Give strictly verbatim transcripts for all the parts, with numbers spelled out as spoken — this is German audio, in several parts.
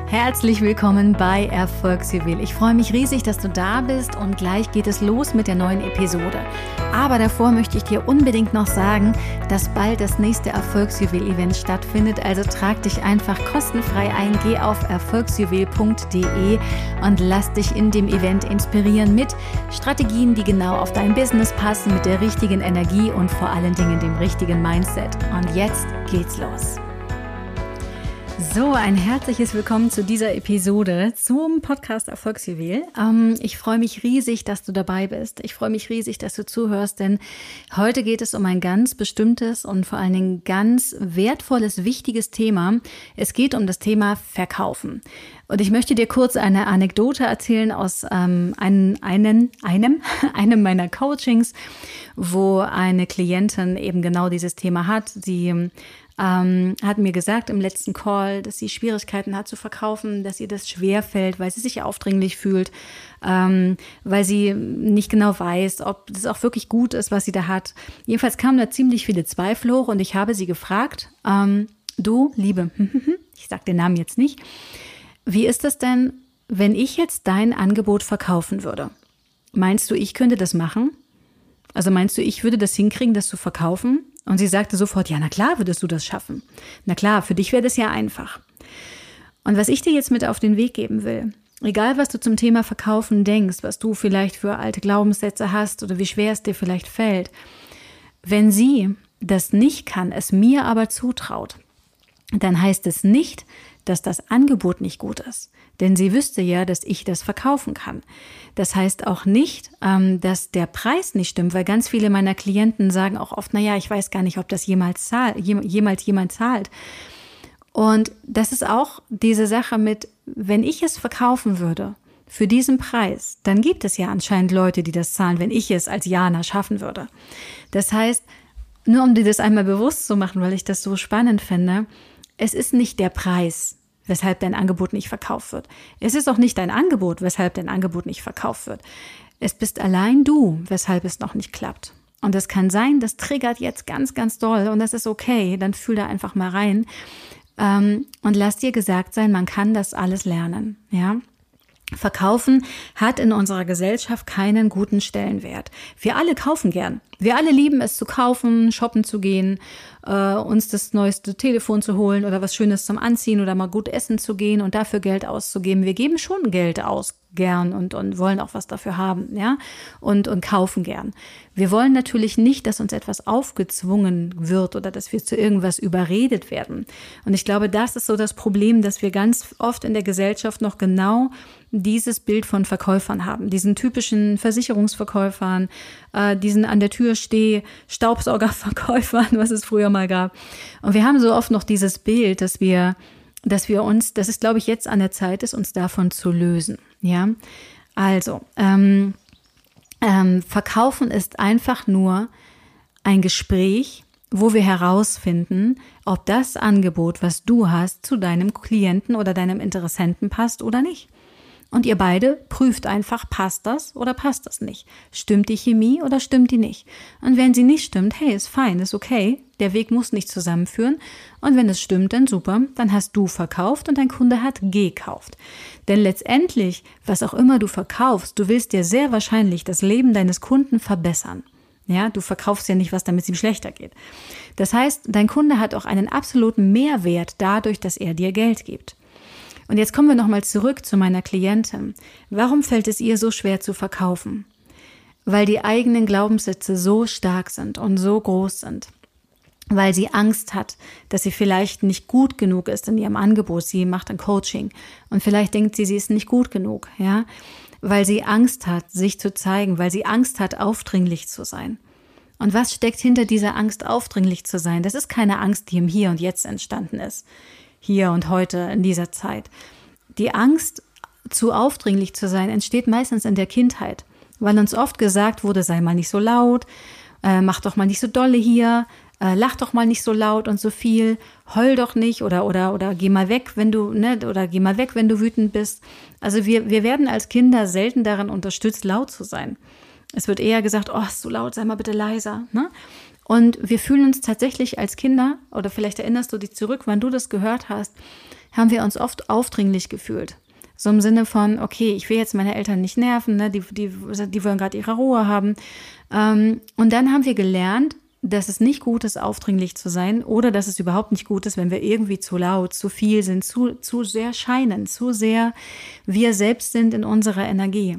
Herzlich willkommen bei Erfolgsjuwel. Ich freue mich riesig, dass du da bist und gleich geht es los mit der neuen Episode. Aber davor möchte ich dir unbedingt noch sagen, dass bald das nächste Erfolgsjuwel-Event stattfindet. Also trag dich einfach kostenfrei ein, geh auf erfolgsjuwel punkt de und lass dich in dem Event inspirieren mit Strategien, die genau auf dein Business passen, mit der richtigen Energie und vor allen Dingen dem richtigen Mindset. Und jetzt geht's los. So, ein herzliches Willkommen zu dieser Episode zum Podcast Erfolgsjuwel. Ähm, ich freue mich riesig, dass du dabei bist. Ich freue mich riesig, dass du zuhörst, denn heute geht es um ein ganz bestimmtes und vor allen Dingen ganz wertvolles, wichtiges Thema. Es geht um das Thema Verkaufen. Und ich möchte dir kurz eine Anekdote erzählen aus ähm, einem, einem, einem, einem meiner Coachings, wo eine Klientin eben genau dieses Thema hat. Sie Ähm, hat mir gesagt im letzten Call, dass sie Schwierigkeiten hat zu verkaufen, dass ihr das schwerfällt, weil sie sich aufdringlich fühlt, ähm, weil sie nicht genau weiß, ob das auch wirklich gut ist, was sie da hat. Jedenfalls kamen da ziemlich viele Zweifel hoch und ich habe sie gefragt, ähm, du, Liebe, ich sage den Namen jetzt nicht, wie ist das denn, wenn ich jetzt dein Angebot verkaufen würde? Meinst du, ich könnte das machen? Also meinst du, ich würde das hinkriegen, das zu verkaufen? Und sie sagte sofort, ja, na klar würdest du das schaffen. Na klar, für dich wäre das ja einfach. Und was ich dir jetzt mit auf den Weg geben will, egal was du zum Thema Verkaufen denkst, was du vielleicht für alte Glaubenssätze hast oder wie schwer es dir vielleicht fällt, wenn sie das nicht kann, es mir aber zutraut, dann heißt es nicht, dass das Angebot nicht gut ist. Denn sie wüsste ja, dass ich das verkaufen kann. Das heißt auch nicht, ähm, dass der Preis nicht stimmt, weil ganz viele meiner Klienten sagen auch oft, naja, ich weiß gar nicht, ob das jemals, zahl, jemals jemand zahlt. Und das ist auch diese Sache mit, wenn ich es verkaufen würde für diesen Preis, dann gibt es ja anscheinend Leute, die das zahlen, wenn ich es als Jana schaffen würde. Das heißt, nur um dir das einmal bewusst zu machen, weil ich das so spannend finde, es ist nicht der Preis, weshalb dein Angebot nicht verkauft wird. Es ist auch nicht dein Angebot, weshalb dein Angebot nicht verkauft wird. Es bist allein du, weshalb es noch nicht klappt. Und das kann sein, das triggert jetzt ganz, ganz doll und das ist okay, dann fühl da einfach mal rein ähm, und lass dir gesagt sein, man kann das alles lernen, ja. Verkaufen hat in unserer Gesellschaft keinen guten Stellenwert. Wir alle kaufen gern. Wir alle lieben es zu kaufen, shoppen zu gehen, äh, uns das neueste Telefon zu holen oder was Schönes zum Anziehen oder mal gut essen zu gehen und dafür Geld auszugeben. Wir geben schon Geld aus gern und, und wollen auch was dafür haben, ja, und, und kaufen gern. Wir wollen natürlich nicht, dass uns etwas aufgezwungen wird oder dass wir zu irgendwas überredet werden. Und ich glaube, das ist so das Problem, dass wir ganz oft in der Gesellschaft noch genau dieses Bild von Verkäufern haben, diesen typischen Versicherungsverkäufern, äh, diesen an der Tür steh Staubsaugerverkäufern, was es früher mal gab. Und wir haben so oft noch dieses Bild, dass wir, dass wir uns, dass es, glaube ich, jetzt an der Zeit ist, uns davon zu lösen. Ja, also ähm, ähm, Verkaufen ist einfach nur ein Gespräch, wo wir herausfinden, ob das Angebot, was du hast, zu deinem Klienten oder deinem Interessenten passt oder nicht. Und ihr beide prüft einfach, passt das oder passt das nicht? Stimmt die Chemie oder stimmt die nicht? Und wenn sie nicht stimmt, hey, ist fein, ist okay. Der Weg muss nicht zusammenführen. Und wenn es stimmt, dann super. Dann hast du verkauft und dein Kunde hat gekauft. Denn letztendlich, was auch immer du verkaufst, du willst dir sehr wahrscheinlich das Leben deines Kunden verbessern. Ja, du verkaufst ja nicht was, damit es ihm schlechter geht. Das heißt, dein Kunde hat auch einen absoluten Mehrwert dadurch, dass er dir Geld gibt. Und jetzt kommen wir nochmal zurück zu meiner Klientin. Warum fällt es ihr so schwer zu verkaufen? Weil die eigenen Glaubenssätze so stark sind und so groß sind. Weil sie Angst hat, dass sie vielleicht nicht gut genug ist in ihrem Angebot. Sie macht ein Coaching und vielleicht denkt sie, sie ist nicht gut genug, ja? Weil sie Angst hat, sich zu zeigen, weil sie Angst hat, aufdringlich zu sein. Und was steckt hinter dieser Angst, aufdringlich zu sein? Das ist keine Angst, die im Hier und Jetzt entstanden ist. Hier und heute in dieser Zeit. Die Angst, zu aufdringlich zu sein, entsteht meistens in der Kindheit, weil uns oft gesagt wurde, sei mal nicht so laut, äh, mach doch mal nicht so dolle hier, äh, lach doch mal nicht so laut und so viel, heul doch nicht oder oder oder geh mal weg, wenn du ne oder geh mal weg, wenn du wütend bist. Also wir wir werden als Kinder selten darin unterstützt, laut zu sein. Es wird eher gesagt, oh, ist so laut, sei mal bitte leiser, ne? Und wir fühlen uns tatsächlich als Kinder, oder vielleicht erinnerst du dich zurück, wann du das gehört hast, haben wir uns oft aufdringlich gefühlt. So im Sinne von, okay, ich will jetzt meine Eltern nicht nerven, ne? die, die, die wollen gerade ihre Ruhe haben. Ähm, und dann haben wir gelernt, dass es nicht gut ist, aufdringlich zu sein oder dass es überhaupt nicht gut ist, wenn wir irgendwie zu laut, zu viel sind, zu, zu sehr scheinen, zu sehr wir selbst sind in unserer Energie.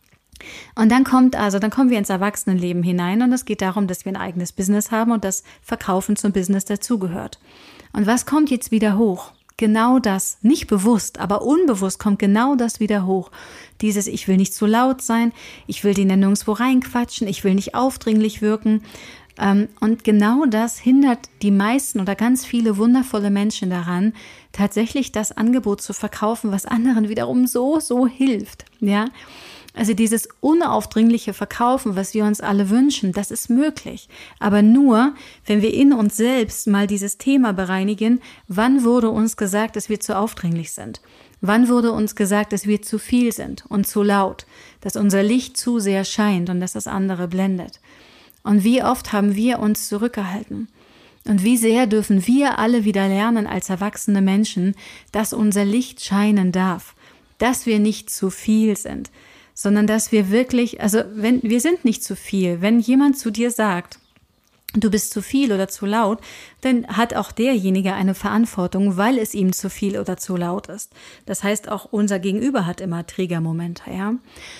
Und dann kommt also, dann kommen wir ins Erwachsenenleben hinein und es geht darum, dass wir ein eigenes Business haben und das Verkaufen zum Business dazugehört. Und was kommt jetzt wieder hoch? Genau das, nicht bewusst, aber unbewusst kommt genau das wieder hoch. Dieses, ich will nicht zu laut sein, ich will den ja nirgendwo reinquatschen, ich will nicht aufdringlich wirken. Und genau das hindert die meisten oder ganz viele wundervolle Menschen daran, tatsächlich das Angebot zu verkaufen, was anderen wiederum so, so hilft. Ja, also dieses unaufdringliche Verkaufen, was wir uns alle wünschen, das ist möglich. Aber nur, wenn wir in uns selbst mal dieses Thema bereinigen, wann wurde uns gesagt, dass wir zu aufdringlich sind? Wann wurde uns gesagt, dass wir zu viel sind und zu laut, dass unser Licht zu sehr scheint und dass das andere blendet? Und wie oft haben wir uns zurückgehalten? Und wie sehr dürfen wir alle wieder lernen als erwachsene Menschen, dass unser Licht scheinen darf, dass wir nicht zu viel sind, sondern dass wir wirklich, also wenn wir sind nicht zu viel, wenn jemand zu dir sagt, du bist zu viel oder zu laut, dann hat auch derjenige eine Verantwortung, weil es ihm zu viel oder zu laut ist. Das heißt, auch unser Gegenüber hat immer Triggermomente, ja.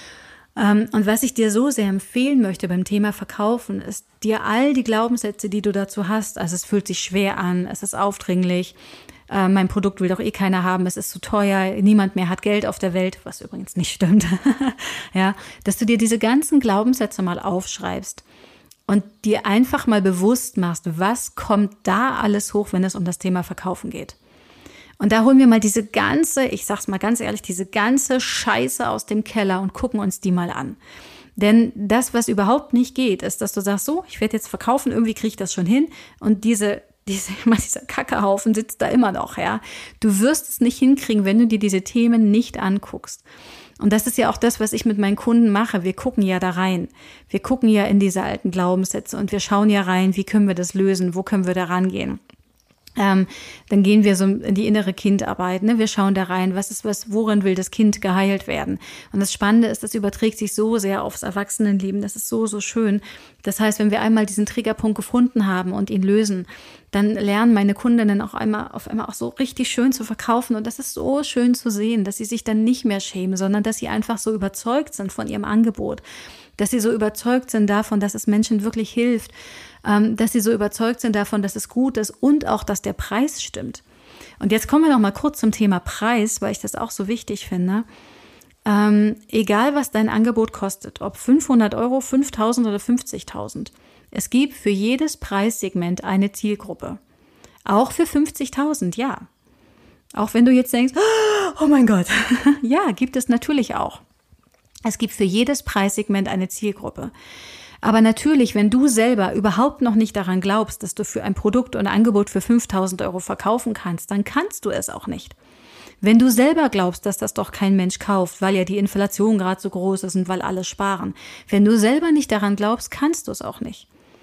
Und was ich dir so sehr empfehlen möchte beim Thema Verkaufen, ist dir all die Glaubenssätze, die du dazu hast, also es fühlt sich schwer an, es ist aufdringlich, äh, mein Produkt will doch eh keiner haben, es ist zu teuer, niemand mehr hat Geld auf der Welt, was übrigens nicht stimmt, ja, dass du dir diese ganzen Glaubenssätze mal aufschreibst und dir einfach mal bewusst machst, was kommt da alles hoch, wenn es um das Thema Verkaufen geht. Und da holen wir mal diese ganze, ich sag's mal ganz ehrlich, diese ganze Scheiße aus dem Keller und gucken uns die mal an. Denn das, was überhaupt nicht geht, ist, dass du sagst, so, ich werde jetzt verkaufen, irgendwie kriege ich das schon hin. Und diese, diese, dieser Kackehaufen sitzt da immer noch, ja. Du wirst es nicht hinkriegen, wenn du dir diese Themen nicht anguckst. Und das ist ja auch das, was ich mit meinen Kunden mache. Wir gucken ja da rein. Wir gucken ja in diese alten Glaubenssätze und wir schauen ja rein, wie können wir das lösen, wo können wir da rangehen. Ähm, dann gehen wir so in die innere Kindarbeit, ne? Wir schauen da rein, was ist was, worin will das Kind geheilt werden? Und das Spannende ist, das überträgt sich so sehr aufs Erwachsenenleben, das ist so, so schön. Das heißt, wenn wir einmal diesen Triggerpunkt gefunden haben und ihn lösen, dann lernen meine Kundinnen auch einmal auf einmal auch so richtig schön zu verkaufen und das ist so schön zu sehen, dass sie sich dann nicht mehr schämen, sondern dass sie einfach so überzeugt sind von ihrem Angebot, dass sie so überzeugt sind davon, dass es Menschen wirklich hilft, dass sie so überzeugt sind davon, dass es gut ist und auch, dass der Preis stimmt. Und jetzt kommen wir noch mal kurz zum Thema Preis, weil ich das auch so wichtig finde. Ähm, egal, was dein Angebot kostet, ob fünfhundert Euro, fünftausend oder fünfzigtausend, es gibt für jedes Preissegment eine Zielgruppe. Auch für fünfzigtausend, ja. Auch wenn du jetzt denkst, oh mein Gott, ja, gibt es natürlich auch. Es gibt für jedes Preissegment eine Zielgruppe. Aber natürlich, wenn du selber überhaupt noch nicht daran glaubst, dass du für ein Produkt oder Angebot für fünftausend Euro verkaufen kannst, dann kannst du es auch nicht. Wenn du selber glaubst, dass das doch kein Mensch kauft, weil ja die Inflation gerade so groß ist und weil alle sparen, wenn du selber nicht daran glaubst, kannst du es auch nicht.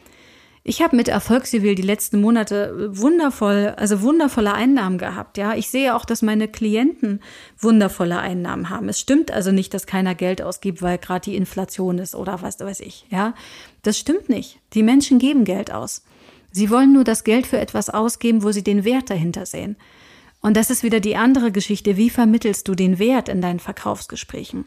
Ich habe mit Erfolgsjuwel die letzten Monate wundervoll, also wundervolle Einnahmen gehabt. Ja, ich sehe auch, dass meine Klienten wundervolle Einnahmen haben. Es stimmt also nicht, dass keiner Geld ausgibt, weil gerade die Inflation ist oder was weiß ich. Ja, das stimmt nicht. Die Menschen geben Geld aus. Sie wollen nur das Geld für etwas ausgeben, wo sie den Wert dahinter sehen. Und das ist wieder die andere Geschichte. Wie vermittelst du den Wert in deinen Verkaufsgesprächen?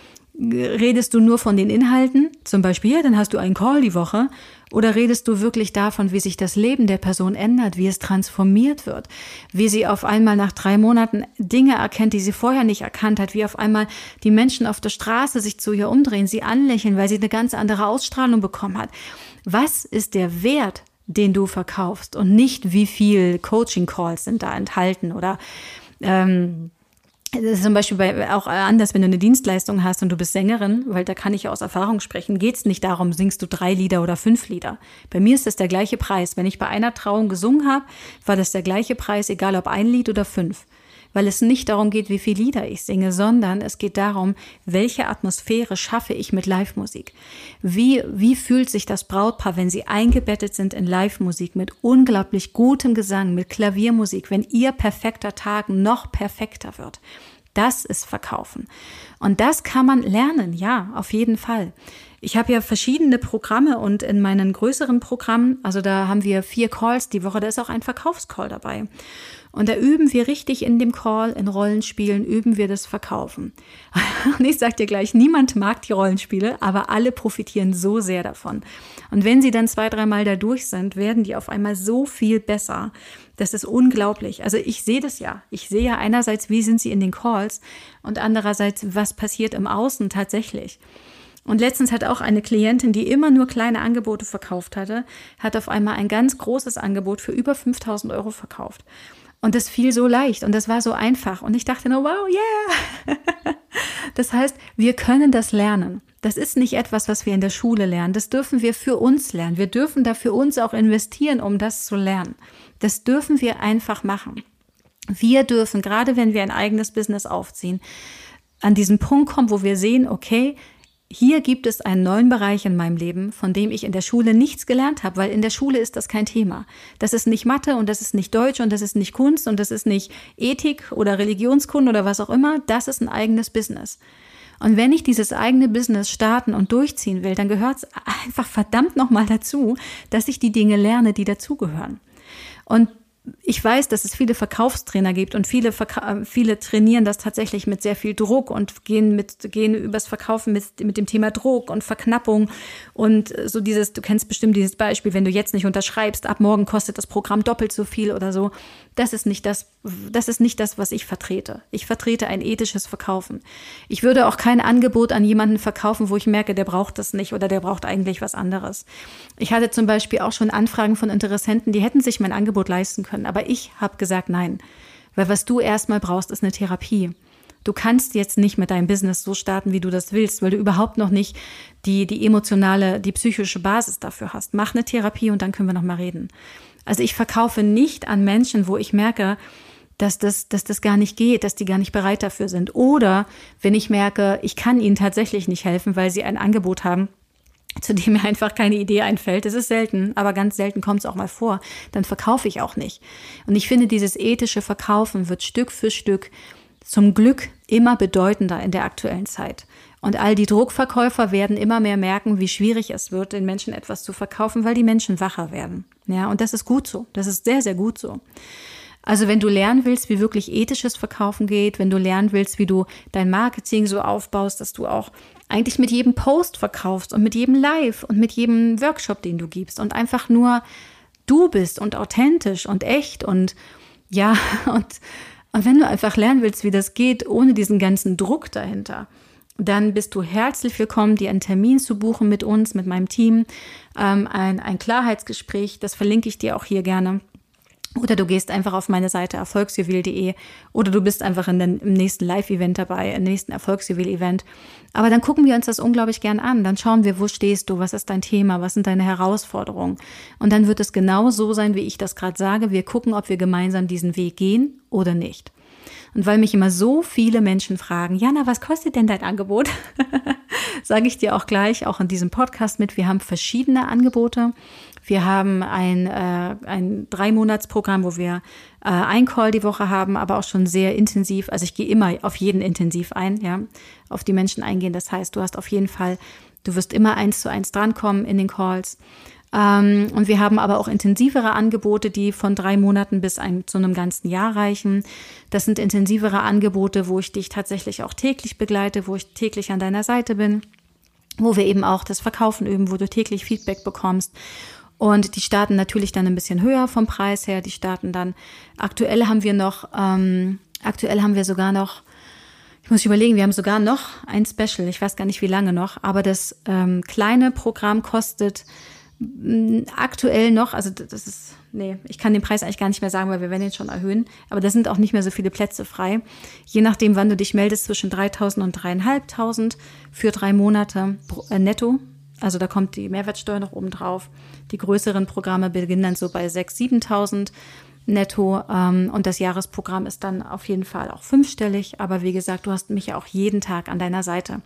Redest du nur von den Inhalten, zum Beispiel, ja, dann hast du einen Call die Woche, oder redest du wirklich davon, wie sich das Leben der Person ändert, wie es transformiert wird, wie sie auf einmal nach drei Monaten Dinge erkennt, die sie vorher nicht erkannt hat, wie auf einmal die Menschen auf der Straße sich zu ihr umdrehen, sie anlächeln, weil sie eine ganz andere Ausstrahlung bekommen hat. Was ist der Wert, den du verkaufst und nicht, wie viel Coaching-Calls sind da enthalten oder ähm, das ist zum Beispiel bei, auch anders, wenn du eine Dienstleistung hast und du bist Sängerin, weil da kann ich aus Erfahrung sprechen, geht es nicht darum, singst du drei Lieder oder fünf Lieder. Bei mir ist das der gleiche Preis. Wenn ich bei einer Trauung gesungen habe, war das der gleiche Preis, egal ob ein Lied oder fünf. weil es nicht darum geht, wie viele Lieder ich singe, sondern es geht darum, welche Atmosphäre schaffe ich mit Live-Musik. Wie, wie fühlt sich das Brautpaar, wenn sie eingebettet sind in Live-Musik mit unglaublich gutem Gesang, mit Klaviermusik, wenn ihr perfekter Tag noch perfekter wird. Das ist Verkaufen. Und das kann man lernen, ja, auf jeden Fall. Ich habe ja verschiedene Programme und in meinen größeren Programmen, also da haben wir vier Calls die Woche, da ist auch ein Verkaufscall dabei. Und da üben wir richtig in dem Call, in Rollenspielen, üben wir das Verkaufen. Und ich sage dir gleich, niemand mag die Rollenspiele, aber alle profitieren so sehr davon. Und wenn sie dann zwei, dreimal da durch sind, werden die auf einmal so viel besser. Das ist unglaublich. Also ich sehe das ja. Ich sehe ja einerseits, wie sind sie in den Calls und andererseits, was passiert im Außen tatsächlich. Und letztens hat auch eine Klientin, die immer nur kleine Angebote verkauft hatte, hat auf einmal ein ganz großes Angebot für über fünftausend Euro verkauft. Und das fiel so leicht und das war so einfach. Und ich dachte nur, wow, yeah. Das heißt, wir können das lernen. Das ist nicht etwas, was wir in der Schule lernen. Das dürfen wir für uns lernen. Wir dürfen da für uns auch investieren, um das zu lernen. Das dürfen wir einfach machen. Wir dürfen, gerade wenn wir ein eigenes Business aufziehen, an diesen Punkt kommen, wo wir sehen, okay, hier gibt es einen neuen Bereich in meinem Leben, von dem ich in der Schule nichts gelernt habe, weil in der Schule ist das kein Thema. Das ist nicht Mathe und das ist nicht Deutsch und das ist nicht Kunst und das ist nicht Ethik oder Religionskunde oder was auch immer. Das ist ein eigenes Business. Und wenn ich dieses eigene Business starten und durchziehen will, dann gehört es einfach verdammt nochmal dazu, dass ich die Dinge lerne, die dazugehören. Und ich weiß, dass es viele Verkaufstrainer gibt und viele, Verka- viele trainieren das tatsächlich mit sehr viel Druck und gehen mit gehen übers Verkaufen mit, mit dem Thema Druck und Verknappung und so dieses, du kennst bestimmt dieses Beispiel, wenn du jetzt nicht unterschreibst, ab morgen kostet das Programm doppelt so viel oder so. Das ist nicht das, das ist nicht das, was ich vertrete. Ich vertrete ein ethisches Verkaufen. Ich würde auch kein Angebot an jemanden verkaufen, wo ich merke, der braucht das nicht oder der braucht eigentlich was anderes. Ich hatte zum Beispiel auch schon Anfragen von Interessenten, die hätten sich mein Angebot leisten können. Aber ich habe gesagt, nein, weil was du erstmal brauchst, ist eine Therapie. Du kannst jetzt nicht mit deinem Business so starten, wie du das willst, weil du überhaupt noch nicht die, die emotionale, die psychische Basis dafür hast. Mach eine Therapie und dann können wir noch mal reden. Also ich verkaufe nicht an Menschen, wo ich merke, dass das, dass das gar nicht geht, dass die gar nicht bereit dafür sind. Oder wenn ich merke, ich kann ihnen tatsächlich nicht helfen, weil sie ein Angebot haben, zu dem mir einfach keine Idee einfällt. Das ist selten, aber ganz selten kommt es auch mal vor. Dann verkaufe ich auch nicht. Und ich finde, dieses ethische Verkaufen wird Stück für Stück zum Glück immer bedeutender in der aktuellen Zeit. Und all die Druckverkäufer werden immer mehr merken, wie schwierig es wird, den Menschen etwas zu verkaufen, weil die Menschen wacher werden. Ja, und das ist gut so. Das ist sehr, sehr gut so. Also wenn du lernen willst, wie wirklich ethisches Verkaufen geht, wenn du lernen willst, wie du dein Marketing so aufbaust, dass du auch eigentlich mit jedem Post verkaufst und mit jedem Live und mit jedem Workshop, den du gibst und einfach nur du bist und authentisch und echt und ja, und, und wenn du einfach lernen willst, wie das geht, ohne diesen ganzen Druck dahinter, dann bist du herzlich willkommen, dir einen Termin zu buchen mit uns, mit meinem Team, ähm, ein, ein Klarheitsgespräch, das verlinke ich dir auch hier gerne. Oder du gehst einfach auf meine Seite erfolgsjuwel punkt de oder du bist einfach in den, im nächsten Live-Event dabei, im nächsten Erfolgsjuwel-Event. Aber dann gucken wir uns das unglaublich gern an. Dann schauen wir, wo stehst du, was ist dein Thema, was sind deine Herausforderungen. Und dann wird es genau so sein, wie ich das gerade sage. Wir gucken, ob wir gemeinsam diesen Weg gehen oder nicht. Und weil mich immer so viele Menschen fragen, Jana, was kostet denn dein Angebot? Sage ich dir auch gleich, auch in diesem Podcast mit, wir haben verschiedene Angebote. Wir haben ein, äh, ein Drei-Monats-Programm, wo wir äh, ein Call die Woche haben, aber auch schon sehr intensiv. Also ich gehe immer auf jeden intensiv ein, ja, auf die Menschen eingehen. Das heißt, du hast auf jeden Fall, du wirst immer eins zu eins drankommen in den Calls. Ähm, und wir haben aber auch intensivere Angebote, die von drei Monaten bis ein, zu einem ganzen Jahr reichen. Das sind intensivere Angebote, wo ich dich tatsächlich auch täglich begleite, wo ich täglich an deiner Seite bin, wo wir eben auch das Verkaufen üben, wo du täglich Feedback bekommst. Und die starten natürlich dann ein bisschen höher vom Preis her. Die starten dann, aktuell haben wir noch, ähm, aktuell haben wir sogar noch, ich muss überlegen, wir haben sogar noch ein Special, ich weiß gar nicht wie lange noch, aber das ähm, kleine Programm kostet mh, aktuell noch, also das ist, nee, ich kann den Preis eigentlich gar nicht mehr sagen, weil wir werden ihn schon erhöhen, aber da sind auch nicht mehr so viele Plätze frei. Je nachdem, wann du dich meldest, zwischen dreitausend und dreieinhalbtausend für drei Monate äh, netto. Also da kommt die Mehrwertsteuer noch oben drauf. Die größeren Programme beginnen dann so bei sechstausend, siebentausend. netto ähm, und das Jahresprogramm ist dann auf jeden Fall auch fünfstellig. Aber wie gesagt, du hast mich ja auch jeden Tag an deiner Seite.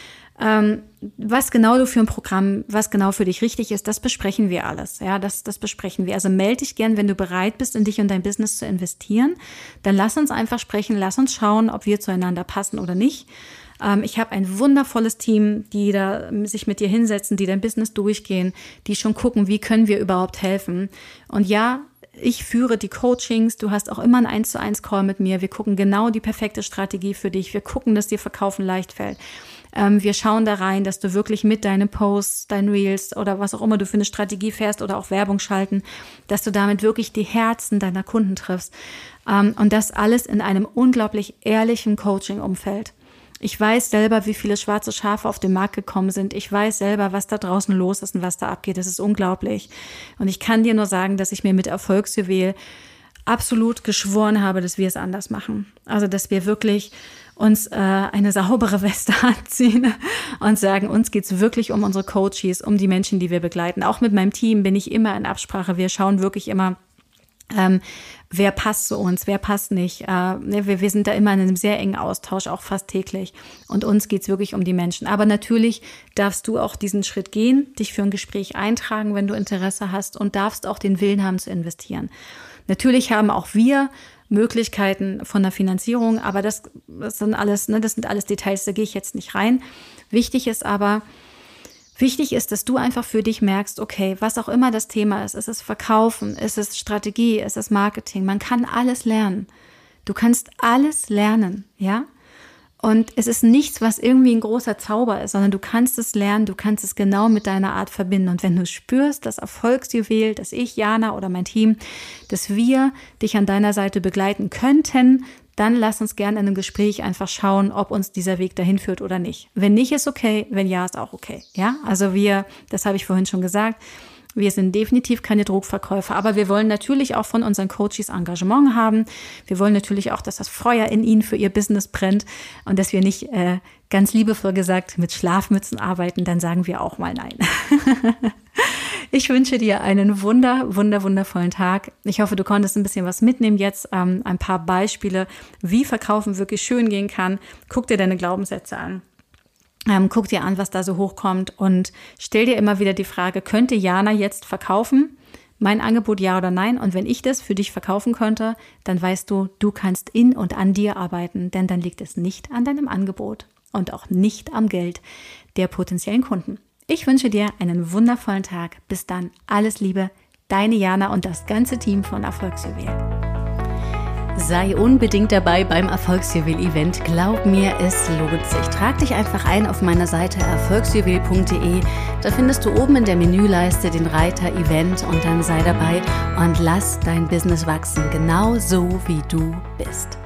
Ähm, was genau du für ein Programm, was genau für dich richtig ist, das besprechen wir alles. Ja, das, das besprechen wir. Also melde dich gern, wenn du bereit bist, in dich und dein Business zu investieren. Dann lass uns einfach sprechen, lass uns schauen, ob wir zueinander passen oder nicht. Ähm, ich habe ein wundervolles Team, die da sich mit dir hinsetzen, die dein Business durchgehen, die schon gucken, wie können wir überhaupt helfen. Und ja, ich führe die Coachings, du hast auch immer einen eins zu eins Call mit mir. Wir gucken genau die perfekte Strategie für dich. Wir gucken, dass dir Verkaufen leicht fällt. Ähm, wir schauen da rein, dass du wirklich mit deinen Posts, deinen Reels oder was auch immer du für eine Strategie fährst oder auch Werbung schalten, dass du damit wirklich die Herzen deiner Kunden triffst. Ähm, und das alles in einem unglaublich ehrlichen Coaching-Umfeld. Ich weiß selber, wie viele schwarze Schafe auf den Markt gekommen sind. Ich weiß selber, was da draußen los ist und was da abgeht. Das ist unglaublich. Und ich kann dir nur sagen, dass ich mir mit Erfolgsjuwel absolut geschworen habe, dass wir es anders machen. Also, dass wir wirklich uns äh, eine saubere Weste anziehen und sagen, uns geht's wirklich um unsere Coaches, um die Menschen, die wir begleiten. Auch mit meinem Team bin ich immer in Absprache. Wir schauen wirklich immer, ähm, wer passt zu uns, wer passt nicht. Äh, wir, wir sind da immer in einem sehr engen Austausch, auch fast täglich. Und uns geht's wirklich um die Menschen. Aber natürlich darfst du auch diesen Schritt gehen, dich für ein Gespräch eintragen, wenn du Interesse hast und darfst auch den Willen haben zu investieren. Natürlich haben auch wir Möglichkeiten von der Finanzierung, aber das, das sind alles, ne, das sind alles Details, da gehe ich jetzt nicht rein. Wichtig ist aber, wichtig ist, dass du einfach für dich merkst, okay, was auch immer das Thema ist, ist es Verkaufen, ist es Strategie, ist es Marketing, man kann alles lernen. Du kannst alles lernen, ja? Und es ist nichts, was irgendwie ein großer Zauber ist, sondern du kannst es lernen, du kannst es genau mit deiner Art verbinden. Und wenn du spürst, das Erfolgsjuwel, dass ich, Jana oder mein Team, dass wir dich an deiner Seite begleiten könnten, dann lass uns gerne in einem Gespräch einfach schauen, ob uns dieser Weg dahin führt oder nicht. Wenn nicht, ist okay, wenn ja, ist auch okay. Ja, also wir, das habe ich vorhin schon gesagt, wir sind definitiv keine Druckverkäufer, aber wir wollen natürlich auch von unseren Coaches Engagement haben. Wir wollen natürlich auch, dass das Feuer in ihnen für ihr Business brennt und dass wir nicht, äh, ganz liebevoll gesagt, mit Schlafmützen arbeiten, dann sagen wir auch mal nein. Ich wünsche dir einen wunder, wunder, wundervollen Tag. Ich hoffe, du konntest ein bisschen was mitnehmen jetzt, ähm, ein paar Beispiele, wie Verkaufen wirklich schön gehen kann. Guck dir deine Glaubenssätze an. Ähm, guck dir an, was da so hochkommt und stell dir immer wieder die Frage, könnte Jana jetzt verkaufen? Mein Angebot ja oder nein? Und wenn ich das für dich verkaufen könnte, dann weißt du, du kannst in und an dir arbeiten, denn dann liegt es nicht an deinem Angebot und auch nicht am Geld der potenziellen Kunden. Ich wünsche dir einen wundervollen Tag. Bis dann. Alles Liebe, deine Jana und das ganze Team von Erfolgsjuwel. Sei unbedingt dabei beim Erfolgsjuwel-Event. Glaub mir, es lohnt sich. Trag dich einfach ein auf meiner Seite erfolgsjuwel punkt de. Da findest du oben in der Menüleiste den Reiter Event und dann sei dabei und lass dein Business wachsen, genau so wie du bist.